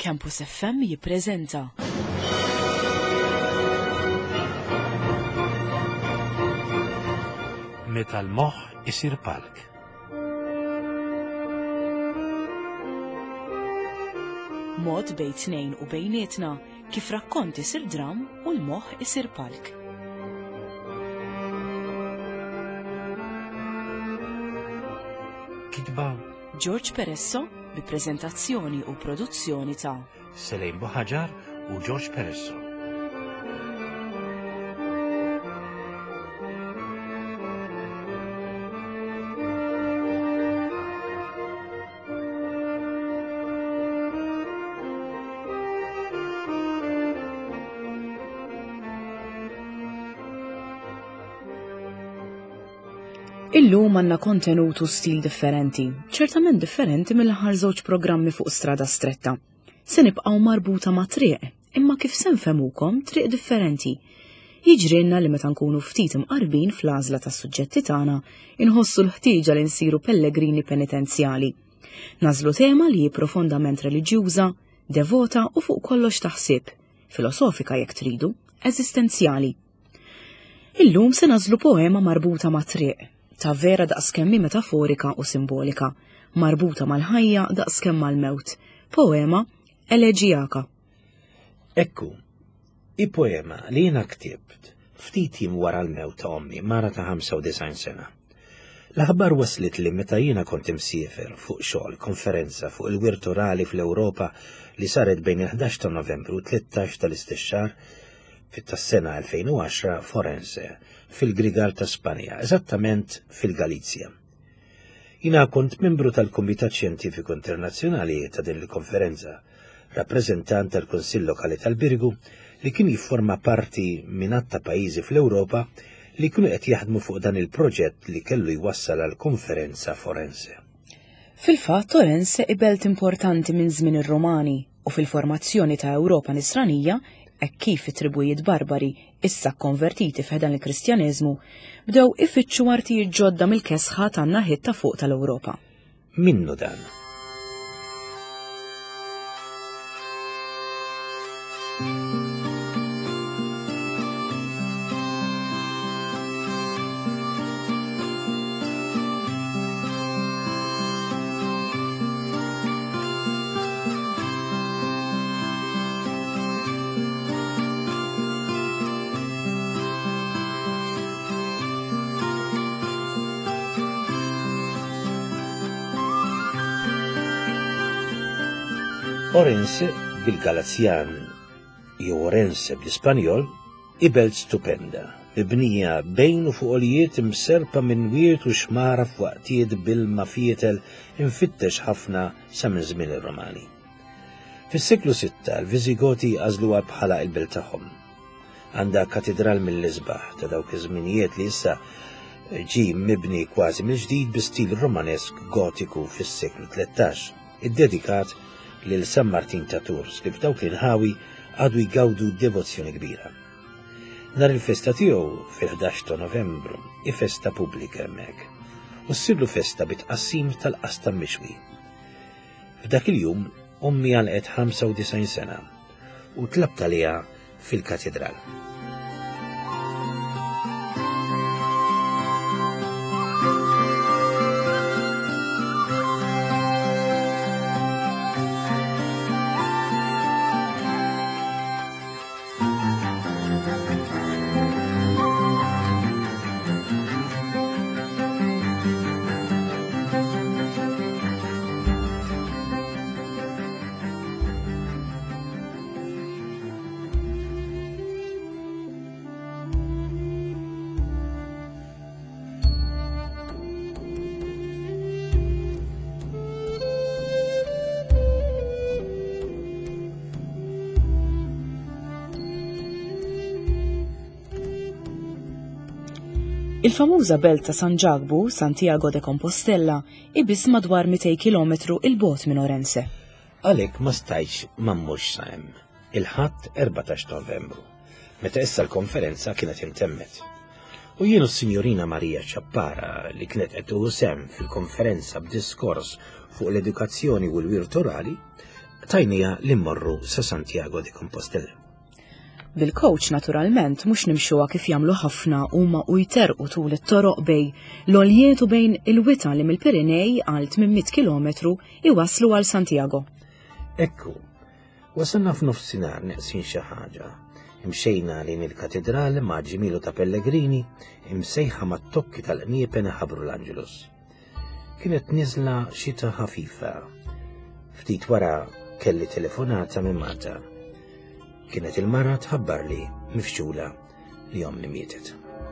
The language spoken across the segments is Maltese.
Campus FM jippreżenta. Meta l-moħħ isir palk. Mod bejn tnejn u bejnietna kif rakkont isir dram u l-moħħ isir palk. Kitba George Peresso bi preżentazzjoni u produzzjoni ta' Selejn Boħaġar u George Peresso. Illum għandna kontenut u stil differenti, ċertament differenti mill-aħħar żewġ programmi fuq strada stretta. Se nibqgħu marbuta ma' triq, imma kif se nfehmukom triq differenti. Jiġrilna li meta nkunu ftit imqarbin fl-għażla tas-suġġetti tagħna, inħossu l-ħtieġa li nsiru pellegrini penitenzjali. Nażlu tema li hi profondament reliġjuża, devota u fuq kollox taħsib, filosofika jekk tridu, eżistenzjali. Illum se nażlu poema marbuta ma' triq, ta' vera daqskemm metaforika u simbolika, marbuta mal-ħajja daqskemm mal-mewt. Poema eleġijaka. Ekku, i poema li jiena ktibt ftit jiem wara l-mewt ta' ommi mara ta' 95 sena. L-aħbar waslit li meta jiena kont imsiefer fuq xogħol konferenza fuq il-wirt orali fl-Ewropa li saret bejn il-11 ta' Novembru u 13 tal-istess xahar fit-tas-sena 2010 Forense, fil-Grigal ta' Spanja, eżattament fil-Galizja. Jina kont membru tal-Kumitat Xjentifiku Internazzjonali ta' din il-konferenza, rappreżentant tal-Kunsill Lokali tal-Birgu li kien jifforma parti minn ta' pajjiżi fl-Ewropa li kienu qed jaħdmu fuq dan il-proġett li kellu jwassal għal konferenza Forense. Fil-fatt Forense ibelt importanti minn żmien ir-Romani u fil-formazzjoni ta' Ewropa Nisranija kif it-tribujiet barbari issa konvertiti f'ħedan il-Kristjaneżmu bdew ifittxu artijiet ġodda mill-kesħa tan-naħiet ta' fuq tal-Ewropa. Minnu dan. Orense bil-Galazjan jew Orense bl-Ispanjol ibelt stupenda, mibnija bejn u fuq olijiet imserpa minn wirt u xmara f'waqtijiet bil-mafietel infittex ħafna sa minn żmien ir-Romani. Fis-seklu 6 l-Visigoti għażluha bħala l-belt tagħhom. Għandha katedral mill-isbaħ ta' dawk iż-żminijiet li issa ġie mibni kważi mill-ġdid bi stil romanesk gotiku fis-seklu 13, iddedikat lil San Martin ta' Tours li f'dawk l-inħawi għadu jgawdu devozzjoni kbira. Nar il-festa tiegħu fil-11 ta' Novembru i festa pubblika hemmhekk u ssirlu festa bit-qassim tal-qastam mixwi. F'dak il-jum ommi għalqet 95 sena u tlabt għaliha fil-katedral. Il-famuża belt ta' San Ġagbu, Santiago de Compostela, ibis madwar 200 km il-bot minn Orense. Għalhekk ma stajtx m'ammux sa hemm il-ħadd 14 Novembru, meta issa l-konferenza kienet intemmet. U jienu s-Sinjorina Marija Ċappara li kienet qed tuħu sehem fil-konferenza b'diskors fuq l-edukazzjoni u l-wirt orali, tajnija li mmorru sa Santiago de Compostela. Bil-coach naturalment mhux nimxuha kif jagħmlu ħafna huma u jterqu tul it-toroq bej l-oljiet u bejn il-wita li mill-Pirinej għal 800 kilometru iwaslu għal Santiago. Ekku, wasalna f'nofsinhar neqsin xi ħaġa. Imxejna lejn il-katedrale ma' ġimilu ta' Pellegrini imsejħa mat-tokki tal-qniepen ħabru l-Angelus. Kienet niżla xita ħafifa. Ftit wara kelli telefonata minn Malta. Kienet il-mara tħabbar li mifxula li ommi mietet.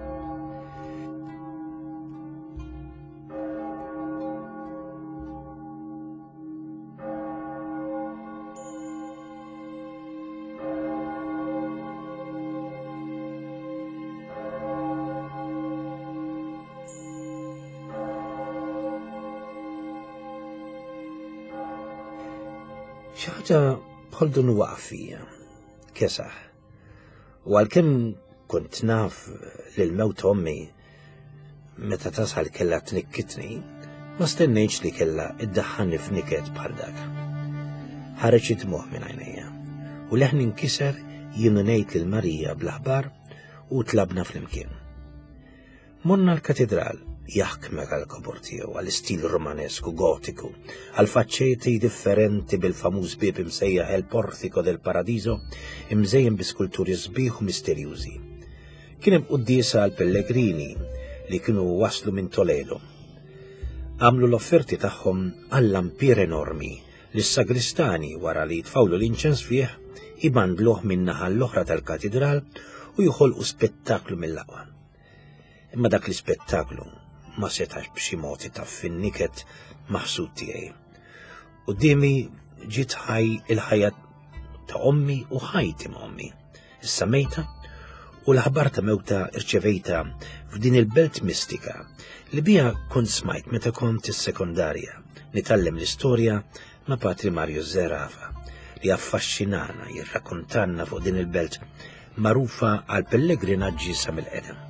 Xi ħaġa bħal dun waqfija. Kesaħ. U għalkemm kont naf l-mewt ommi meta tasal kella tnikkitni, ma stennejx li kella iddaħħalni f'niket bħal dak. Ħareġ id-dmuħ minn għajnejja u leħni nkiser jienu ngħid lil Marija bl-aħbar u tlabna flimkien. Morna l-katedral jaħkmek għal kobor tiegħu għall-istil romanesku gotiku, għal faċċeti differenti bil-famuż bieb imsejjaħ El Portico del Paradiso imżejjem bi skulturi sbieħ u misterjużi. Kien hemm quddiesa għal Pellegrini li kienu waslu minn Toledo. Għamlu l-offerti tagħhom għall-ampir enormi li s-sagristani wara li jitfawlu l-inċens fih ibandluh min naħa l-oħra tal-katedral u joħolqu spettaklu mill-aqwa. Imma dak l-spettaklu ma setax b'xi mod taf fin-niket maħsud tiegħi. Qudiemi ġiet il-ħajja ta' ommi u ħajti ma' ommi. Issa mejta u l-aħbar ta' mewta irċevejta f'din il-belt mistika li bija kont smajt meta kont is-sekondarja nitgħallem l-istorja ma' Patri Mario Zerafa li affaxxinana jirrakkuntanna fuq din il-belt magħrufa għal pellegrinaġġi sa mill-qedem.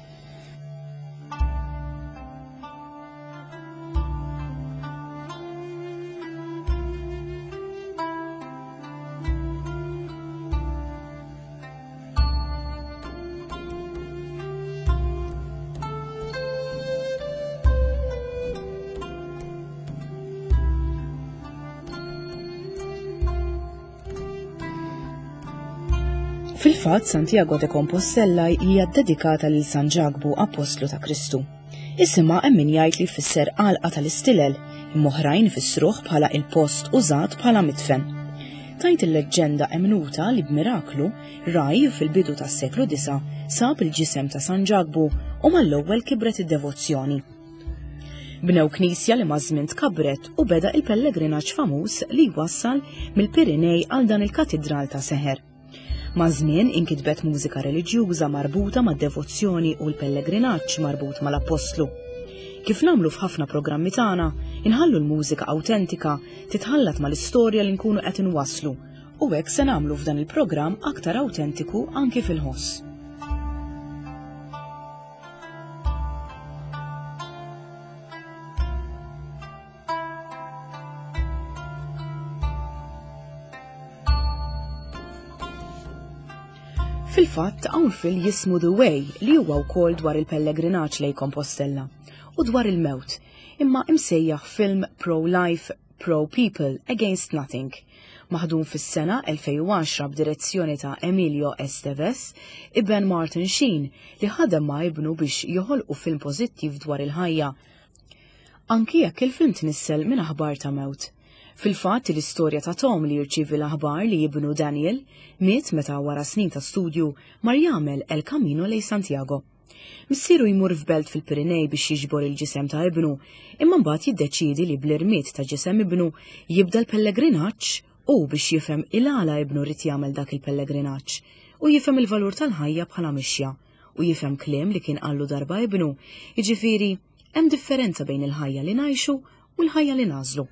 Fil-fatt Santiago de Compostela hija dedikata lil San Ġagbu Apostlu ta' Kristu. Isimha hemm min jgħid li jfisser għalqa tal-istilel, imma oħrajn ifissruh bħala il-post użat bħala mitfen. Tajt il-leġġenda emnuta li b'miraklu raj fil-bidu tas-seklu 9 sab il-ġisem ta' San Ġagbu u mal-ewwel kibret id-devozzjoni. Bnew knisja li maż-żmien tkabret u beda il-pellegrinaġġ famuż li jwassal mill-Pirinej għal dan il-katedral ta' Seħer. Maż-żmien inkitbet mużika reliġjuża marbuta mad-devozzjoni u l-pellegrinaġġ marbut mal-Apostlu. Kif nagħmlu f'ħafna programmi tagħna, inħallu l-mużika awtentika titħallat mal-istorja li nkunu qed inwasslu u hekk se nagħmlu f'dan il-programm aktar awtentiku anke fil-ħoss. Fil-fatt hawn fil jismu The Way li huwa wkoll dwar il-pellegrinaġġ lejn Compostella u dwar il-mewt, imma imsejjaħ film Pro-Life, Pro-People Against Nothing, maħdum fis-sena 2010 b'direzzjoni ta' Emilio Estevez, ibn Martin Sheen li ħadem ma' ibnu biex joħolqu film pożittiv dwar il-ħajja. Anki jekk il-film tnissel minn aħbar ta' mewt. Fil-fatt l-istorja ta' Tom li jirċievi l-aħbar li jibnu Daniel miet meta wara snin ta' studju mar jagħmel El Camino lejn Santiago. Missieru jmur f'belt fil-Pirinej biex jiġbor il-ġisem ta' ibnu, imma mbagħad jiddeċiedi li bl-irmiet ta' ġisem ibnu jibda l-pellegrinaġġ u biex jifhem il-għala ibnu rid jagħmel dak il-pellegrinaġġ u jifhem il-valur tal-ħajja bħala mixja u jifhem kliem li kien qallu darba ibnu, jiġifieri hemm differenza bejn il-ħajja li ngħixu u l-ħajja li nażlu.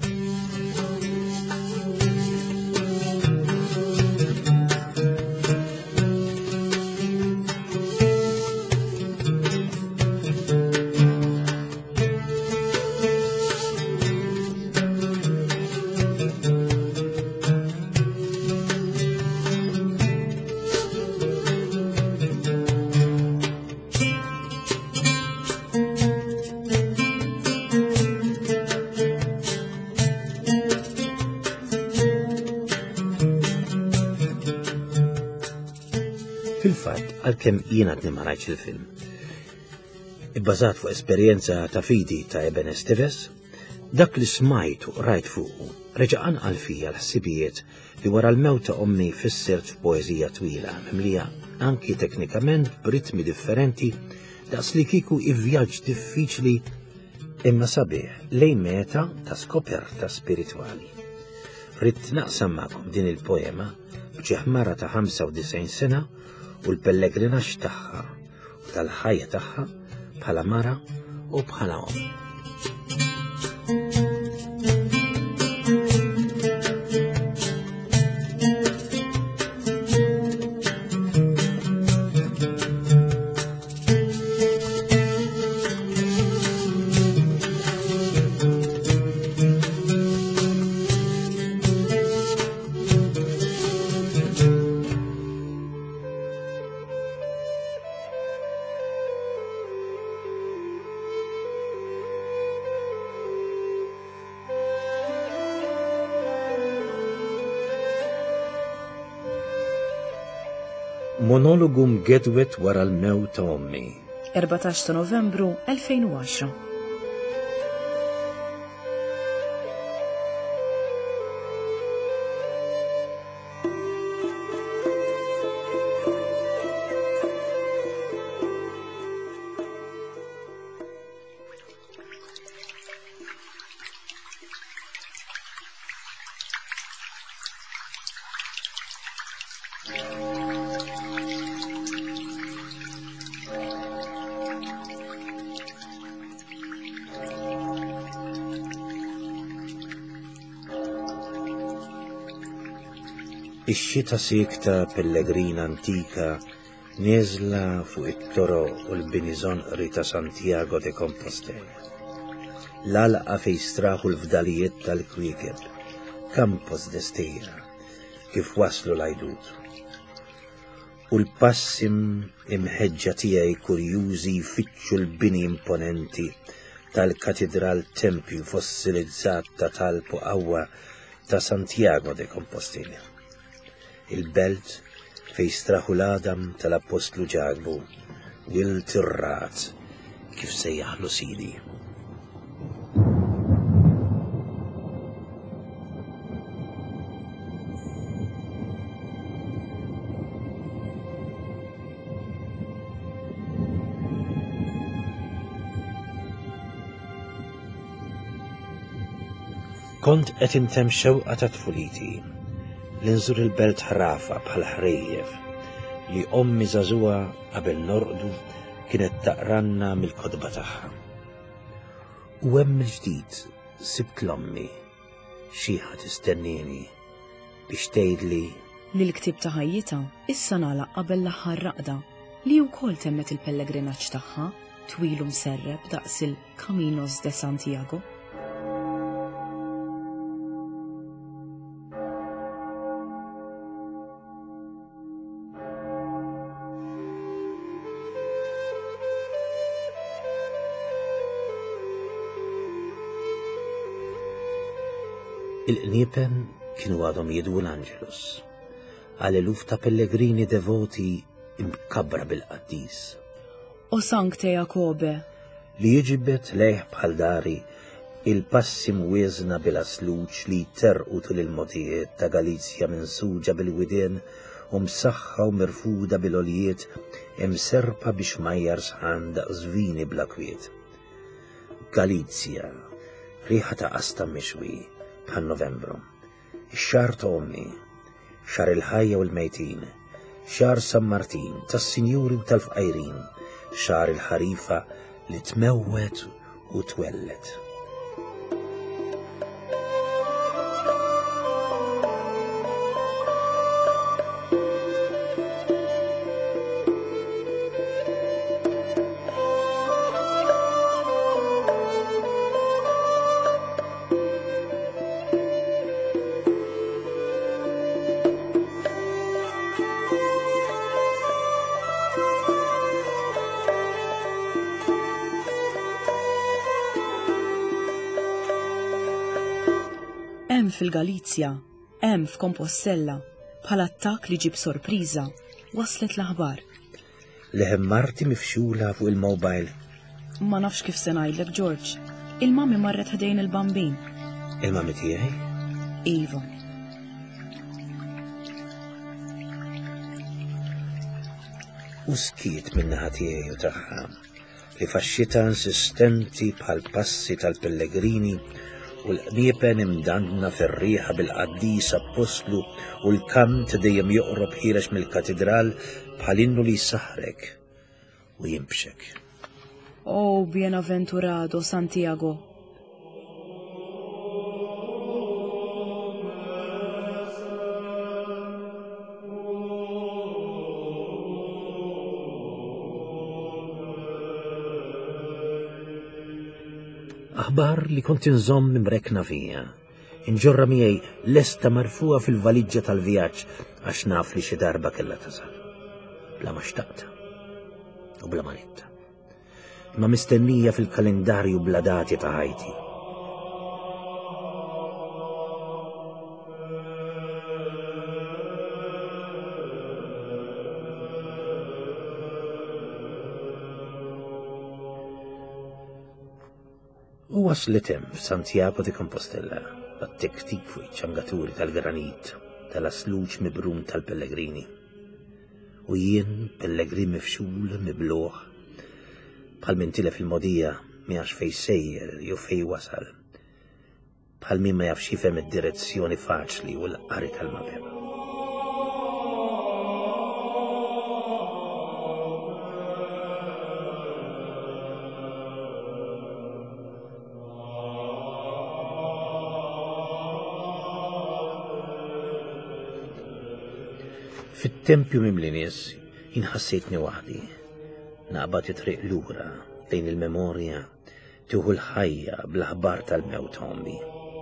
Fil-fatt, għalkemm jiena ma rajtx il-film. Ibbażat fuq esperjenza ta' fidi ta' Eben Esteves, dak li smajt u rajt fuqu reġa' anqal fija l-ħsibijiet li wara l-mewt ta' ommi fissirt f'poeżija twila mimlija anki teknikament b'ritmi differenti daqs li kieku ivvjaġġ diffiċli imma sabiħ lejn meta ta' skoperta spiritwali. Rid naqsam magħkom din il-poema b'xi ħmara ta' 95 sena u l-pellegrinaġġ tagħha u tal-ħajja tagħha bħala mara u bħala om. Monologu mgedwet wara l-mewt ta' ommi. 14 ta' Novembru 2010. Ix-xita sikta pellegrina antika nieżla fuq it-toro u l-bini żonqri ta' Santiago de Compostela. L-alqa fejn straħu l-fdalijiet tal-kwiekeb, Campos de Esteira, kif waslu l-għajdut. U l-passim imħeġġa tiegħi kurjużi jfittxu l-bini imponenti tal-katedral tempju fossilizzat ta' talpu qawwa ta' Santiago de Compostela. Il-belt fej straħu l-adam tal-apostlu ġagbu u l-tirrat kif sejjaħlu sidi. Kont qed intemm xewqa ta' tfuliti l-inżur il-belt ħrafa bħal ħrejjef li ommi żagħżugħa qabel norqdu kienet taqranna mill-kodba tagħha. U hemm il-ġdid sibt l-ommi xi ħadd istennini biex tgħidli li l-ktieb ta' ħajjita issa nagħlaq qabel l-aħħar raqda li wkoll temmet il-pellegrinaġġ tagħha twilu mserreb daqs il-Caminos de Santiago. Il-qniepen kienu għadhom jidwu l-Angelus, għal eluf ta' pellegrini devoti imkabbra bil-qaddis. O Sancte Jacobe, li jiġibet lejh bħal dari il-passi mwiezna bil-asluċ li jterqu tul il-motijiet ta' Galizja minsuġa bil-widien u msaħħa u mirfuda bil-oljiet imserpa biex majjar sħan daqs vini bla kwiet. Galizja, riħa ta' qasta mixwi bħal Novembru, ix-xahar ta' ommi, xahar il-ħajja u l-mejtin, xahar San Martin tas-Sinjuri u tal-Fqajrin, xahar il-ħarifa li tmewwet u twellet. Hemm fil-Galizja, hemm f'Kompostella, Bħala attakk li ġib sorpriża, waslet l-aħbar. Leħem marti mifxula fuq il-mobile. Ma nafx kif se ngħidlek, George. Il-mami marret ħdejn il-bambin. Il-mami tiegħi? Iva. U skiet minnaħa tiegħi u tagħha li faxxita insistenti bħal passi tal-Pellegrini u l-qniepen imdanna fir-riħa bil-qaddis apostlu u l-kant dejjem joqrob ħirex mill-katedral bħal-innu li jsaħrek u jimbxek. Oh, bienaventurado Santiago. Aħbar li kont inżomm imrekna fija. Inġorra miegħi lesta marfuha fil-valiġġa tal-vjaġġ għax naf li xi darba kellha tasal. Bla ma xtaqta u bla manetta. Ma mistennija fil-kalendarju bla dati ta' ħajti. U waslitem f'Santiago de Compostela, għat-tektik fuq iċ-ċangaturi tal-granit, tal-asluċ mibrum tal-Pellegrini. U jien Pellegrin mifxul, mibluħ, bħal min tilef il-modija miħax fej sejjer jew fej wasal, bħal min ma jafx jifhem id-direzzjoni faċli u l-qari tal-mapem. Fit-tempju mimli nies inħassejtni waħdi, naqbad it-triq lura lejn il-memorja tieħu l-ħajja bl-aħbar tal-mewt ommi.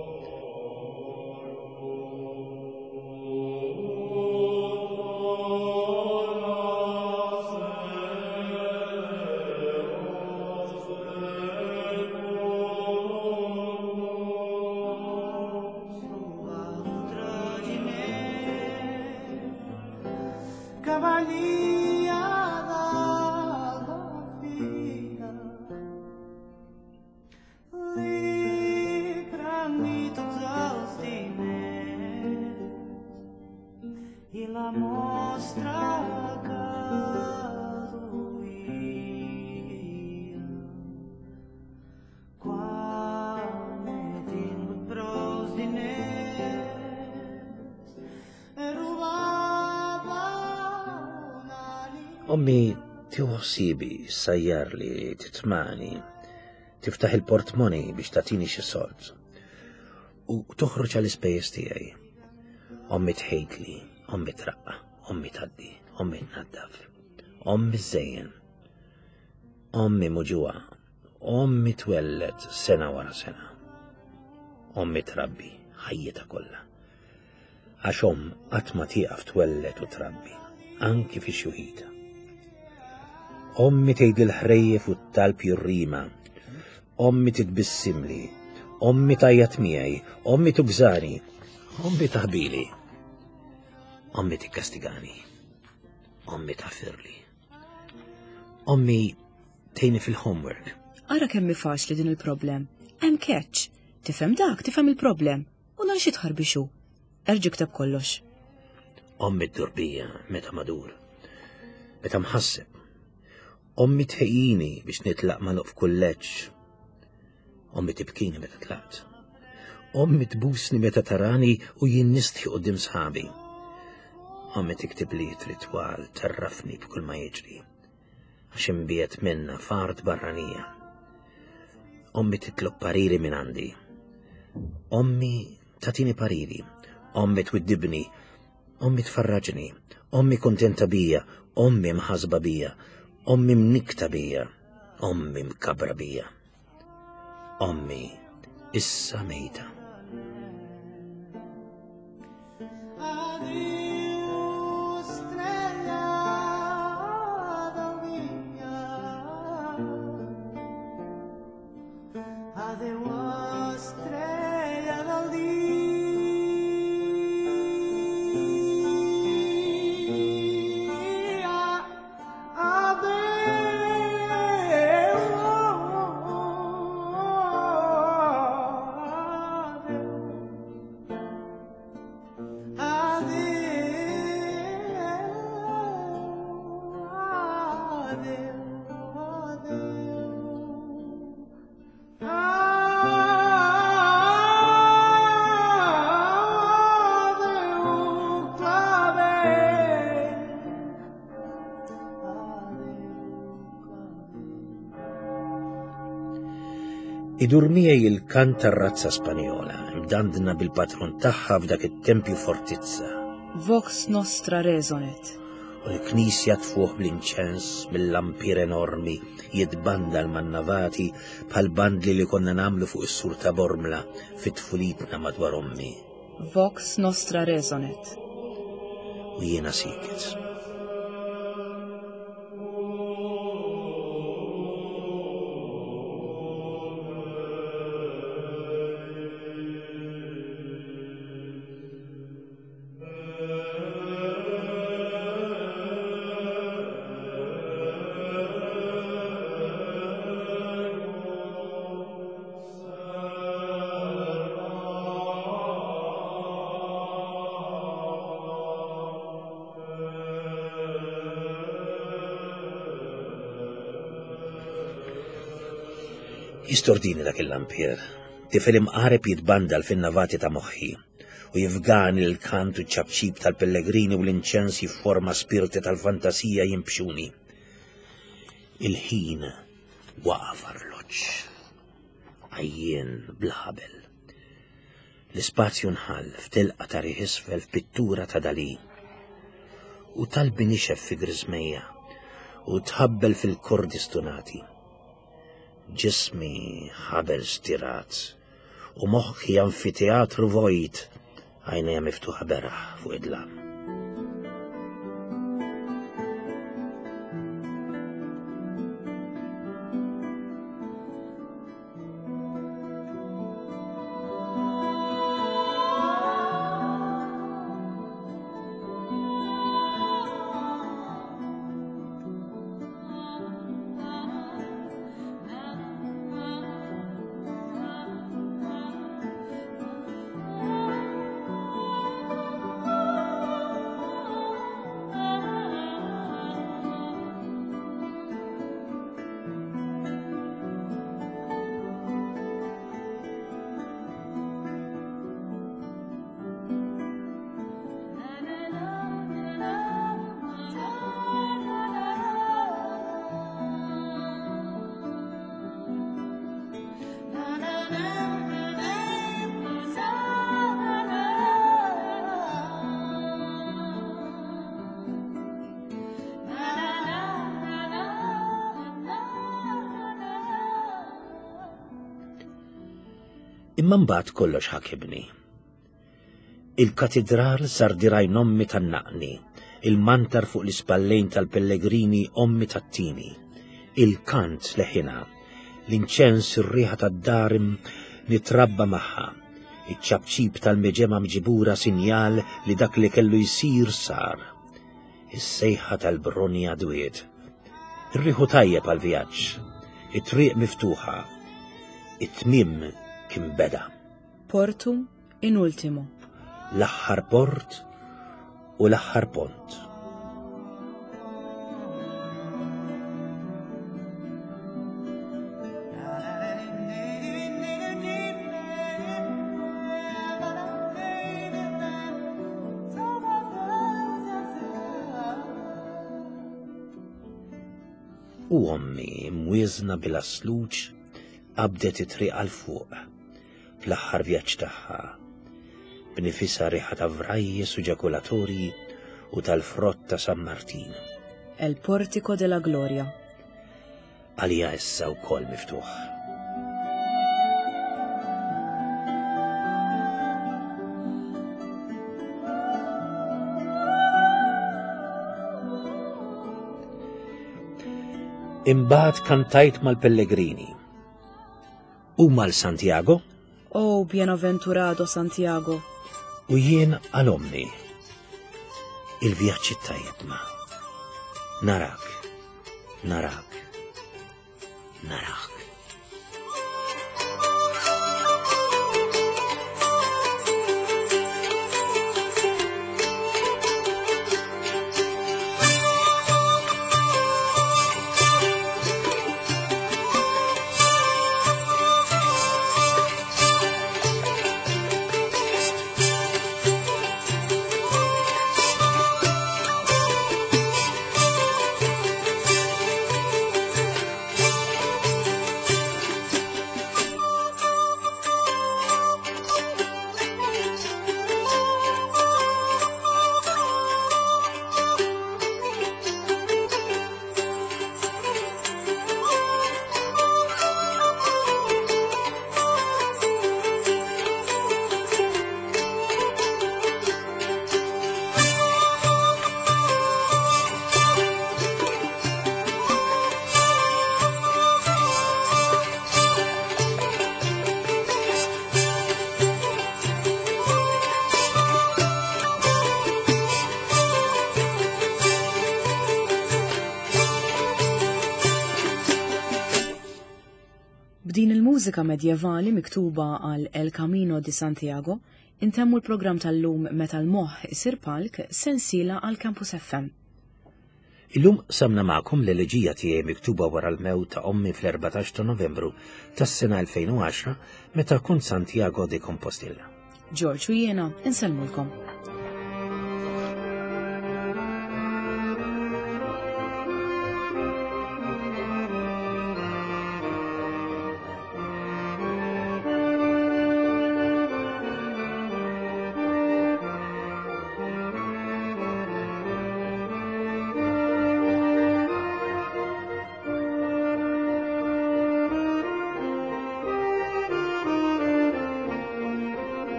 Ommi tiħossibi sajjar li titmani, tiftaħ il-portmoni biex tatini xi sold u toħroġ għall-ispejjeż tiegħi. Ommi tħejtli, ommi traqqa, ommi taddi, ommi tnaddaf, ommi żejjen, ommi muġuwa, ommi twellet sena wara sena, ommi trabbi ħajjita kollha. Għax qatt ma tieqaf twellet u trabbi, anki fi xuħita. Ommi tgħid l-ħrejjef u t-talb jurrima, ommi titbissimli, ommi tajjat miegħi, ommi tugżani, ommi taħbili, ommi tikkastigani, ommi taħfirli, ommi tgħinni fil-homework. Ara kemm faċli din il-problem. Hemm catch. Tifhem dak, tifhem il-problem. U nhar xi tħarbixu. Erġi' ktab kollox. Ommi d-durbija meta madur, meta mħasseb. Ommi tħejjini biex nitlaq magħluq f'kulleġġ. Ommi tibkini meta tlaqt. Ommi tbusni meta tarani u jien nistħi quddiem sħabi. Ommi tiktib li ritwal tarrafni b'kull ma jiġri, għax imbiet minna fard barranija. Ommi titlob pariri minn għandi. Ommi tatini pariri. Ommi twiddibni. Ommi tfarraġni. Ommi kontenta bija. Ommi mħasba bija. Ommi mnikta bija, ommi mkabra bija, ommi issa mejta. Idur miegħi il-kant tar-razza Spanjola, mdandna bil-patron tagħha f'dak it-tempju fortizza. Vox nostra resonet. U l-knisja tfuħ bl-inċens bil-lampir enormi jitbanda l-mannavati bħal bandli li konna namlu fuq is-sur ta' Bormla fit-tfulitna madwar ommi. Vox nostra resonet. U jiena siket. Jistordini dak il-lampier, tifel imqareb jitbandal fin-navati ta' moħħi u jifgani l-kant u ċabċib tal-pellegrini u l-inċens jifforma spirti tal-fantasija jimpxuni. Il-ħin waqaf arloġġ, għajjien bl-ħabel. L-ispazju nħall f'tilqa ta' riħ isfel f'pittura ta' Dalì u talbi nixef fi grizmeja u tħabbel fil-kordi stunati. Ġismi ħabel stirat u moħħi anfiteatru vojt għajnejja miftuħa beraħ fuq id-lam. Imma mbagħad kollox ħakibni. Il-katedral sar diraj ommi tan-naqni, il-mantar fuq l-ispallejn tal-pellegrini ommi tat-tini, il-kant leħina, l-inċens ir-riħa tad-darim nitrabba magħha, iċ-ċabċib tal-meġema mġibura sinjal li dak li kellu jsir sar. Is-sejħa tal-bronja dwiet. Ir-riħu tajjeb għal-vjaġġ, it-triq miftuħa, it-tmiem kien beda. Portu in ultimo. L-aħħar port u l-aħħar pont. U ommi mwiżna bil-asluġ qabdet it-triq għal fuq fl-aħħar vjaġġ tagħha b'nifisha riħa ta' vrajjes u ġakulatorji u tal-frott ta' San Martin. El Portico della Gloria. Għalija issa wkoll miftuħ. Imbagħad kantajt mal-Pellegrini. U mal-Santiago? Oh, bienaventurado Santiago. U jien għal-ommi. Il-vjaġġ tajjeb ma. Narak, narak, narak. b'din il-mużika medjevali miktuba għal El Camino di Santiago, intemmu l-programm tal-lum meta l-moħħ isir palk sensiela għal Campus FM. Illum samna ma'kom l-eleġija tiegħi miktuba wara l-mewt ta' ommi fl-14 ta' Novembru tas-sena 2010 meta kont Santiago de Compostela. George u jiena insellmulkom.